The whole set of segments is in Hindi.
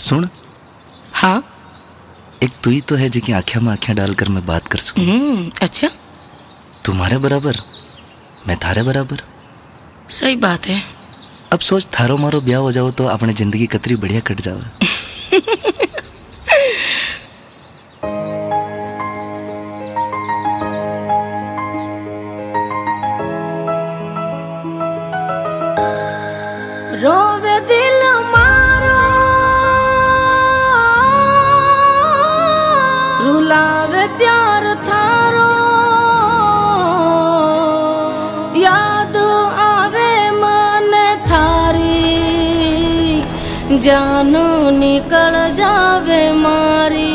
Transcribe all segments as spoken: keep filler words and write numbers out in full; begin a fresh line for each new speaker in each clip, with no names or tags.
सुन।
हाँ,
एक तू ही तो है जिकी आँखें में आँखें डालकर मैं बात कर सकूं।
हम्म, अच्छा।
तुम्हारे बराबर, मैं थारे बराबर।
सही बात है।
अब सोच, थारो मारो ब्याह हो जाओ तो अपने जिंदगी कतरी बढ़िया कट जावे।
रोवे दिल मारो, रुलावे प्यार थारो, याद आवे मन थारी, जानो निकल जावे मारी।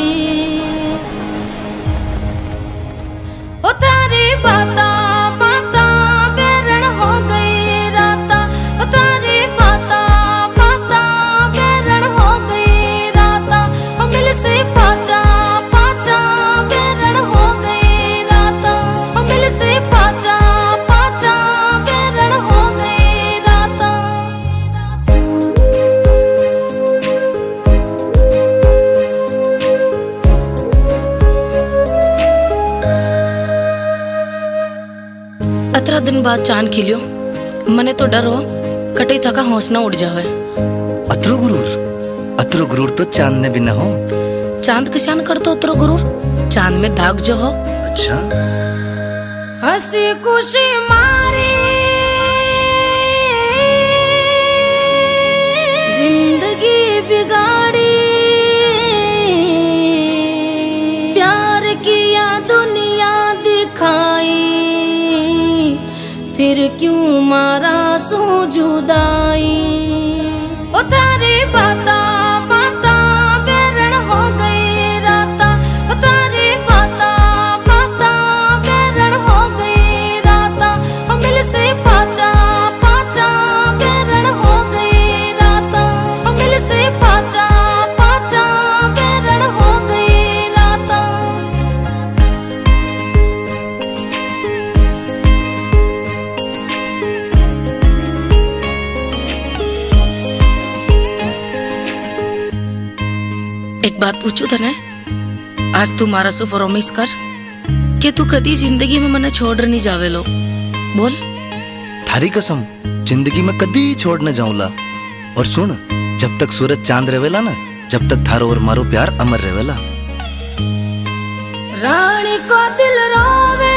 ओ तारी बाता बाता बेरन हो गई राता, ओ तारी बाता बाता बेरन हो गई राता, ओ मिल से पाचा पाचा बेरन हो गई राता, ओ मिल से पाचा पाचा बेरन हो गई राता। अठारह दिन बाद चांद खिलियो, मने तो डर हो कटई थका हौसला उड़ जावे।
अतरो गुरूर, अतरो गुरूर तो चांद ने भी ना हो।
चांद किसान कर तो अतरो गुरूर, चांद में दाग जो हो।
अच्छा,
हंसी खुशी मारी जिंदगी बिगाड़ी, प्यार किया दुनिया दिखाई, फिर क्यों मारा सो जुदाई। ओ तारी बाता बाता बेरन हो गई राता, ओ तारी बाता बाता बेरन हो गई राता, ओ मिल से पाचा पाचा बेरन हो गई राता, ओ मिल से पाचा पाचा बेरन हो गई राता। एक बात पूछू तने, आज तू मारा सो प्रॉमिस कर कि तू कदी जिंदगी में मने छोड़ नहीं जावे लो। बोल।
थारी कसम, जिंदगी में कदी छोड़ न जाऊला। और सुन, जब तक सूरज चांद रहेला ना, जब तक थारो और मारो प्यार अमर रहेला।
रानी को दिल रोवे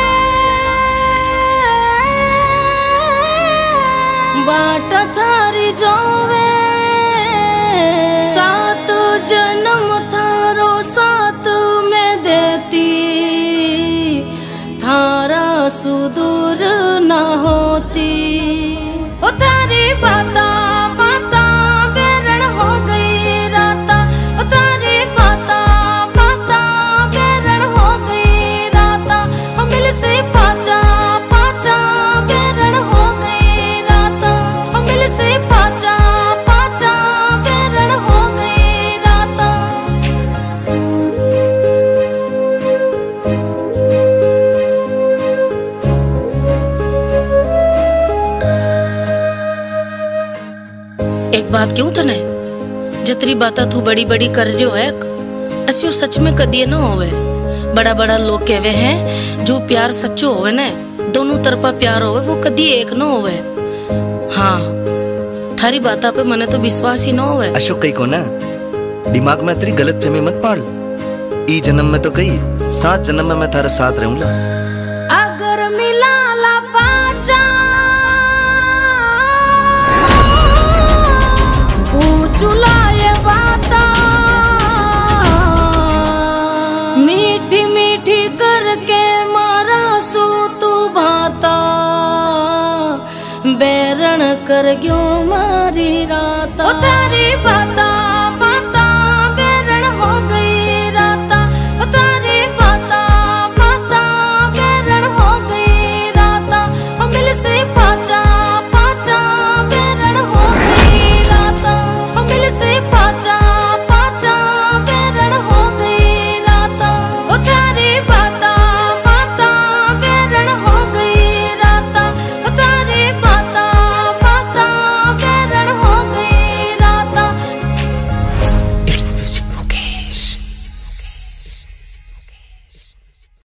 बाट थारी जोवे, सात जन्म थारो साथ में देती, थारा सुदूर ना होती। ओ तारी बाता बाता बेरन हो गई राता, ओ तारी बाता बाता बेरन हो गई राता, ओ मिल से पाचा पाचा बेरन हो गई राता, ओ मिल से पाचा पाचा बेरन हो गई राता। एक बात क्यों तने, जतरी बाता तू बड़ी बड़ी कर रही है, अस्यो सच में कदी न होवे। बड़ा बड़ा लोग कहवे हैं जो प्यार सच्चो होवे ने, दोनों तरफा प्यार होवे, वो कदी एक न होवे। हाँ, थारी बाता पे मने तो विश्वास ही न होवे।
अशोक कई को ना, दिमाग में तेरी गलत फहमी मत पाल। ई जन्म में तो कही, सात जन्म में मैं थारे साथ रहूंगा।
अगर मिला ला पाचा चुलाए बाता, मीठी मीठी करके मारा सू तू बाता, बेरन कर ग्यो मारी राता। ओ तारी बाता